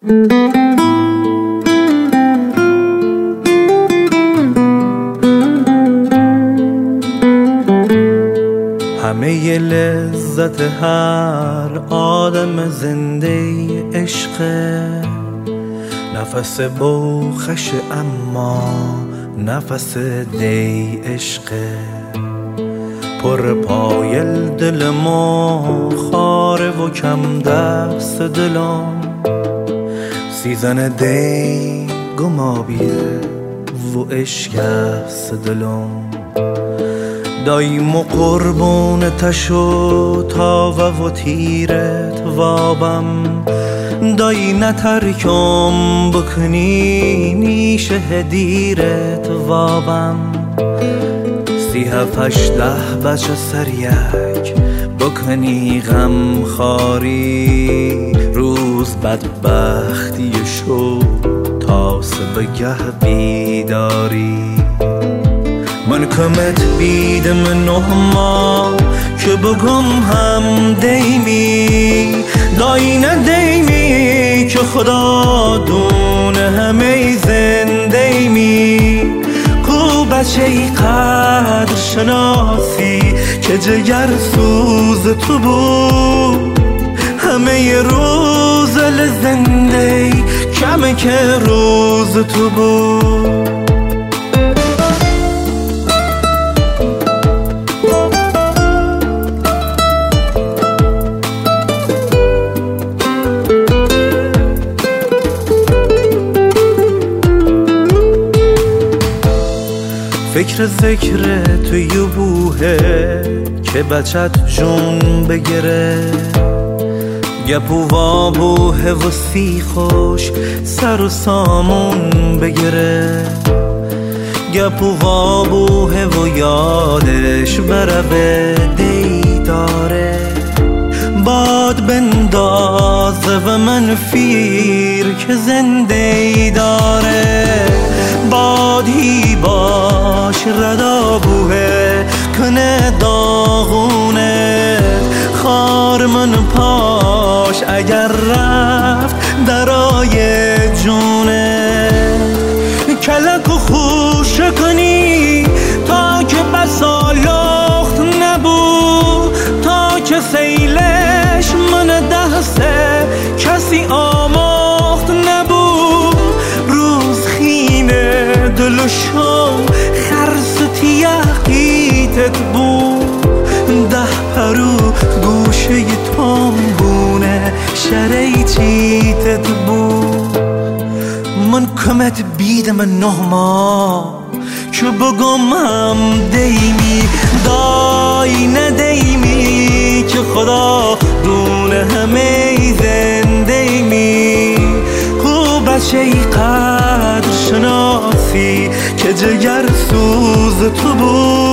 همه لذت هر آدم زنده عشقه، نفس بوخش اما نفس دی عشقه. پر پایل دل ما خاره و کم دست دلم، سیزن دی گمابیه و عشق است دلم. دایم و قربون تشو تاوه و تیرت وابم، دایی نترکم بکنی نیش هدیرت وابم. 37-18 بچه سریک بکنی غم خاری، روز بدبختی شو تا سبگه بیداری. من کمت بیدم 9 ماه که بگم هم دیمی، دایی ندیمی که خدا دونه همه زنده می. کو بچه ای قدر شناسی که جگر سوز تو بود، همه روز لزنده کمه که روز تو بود. فکر ذکر توی بوهه که بچت جون بگیره، گپ و وابوه و سی خوش سر و سامون بگیره. گپ و وابوه و یادش بره به دیداره، باد بندازه و منفیر که زنده داره. بادی باش ردا بوه کنه داغونه، خار من پاش اگر رفت درای جونه. کلک و خوش کنی تا که بسا لخت نبود، تا که سیلش من دسته کسی آماخت نبود. روز خینه دلشو خرس تیقیتت بود، 10 پرو گوشه تنبونه شری چیتت بود. من کمت بیدم 9 ماه که بگم هم دیمی، دایی ندیمی که خدا دونه همه زنده می. کو بچه ای قدر شناسی که جگر سوز تو بود،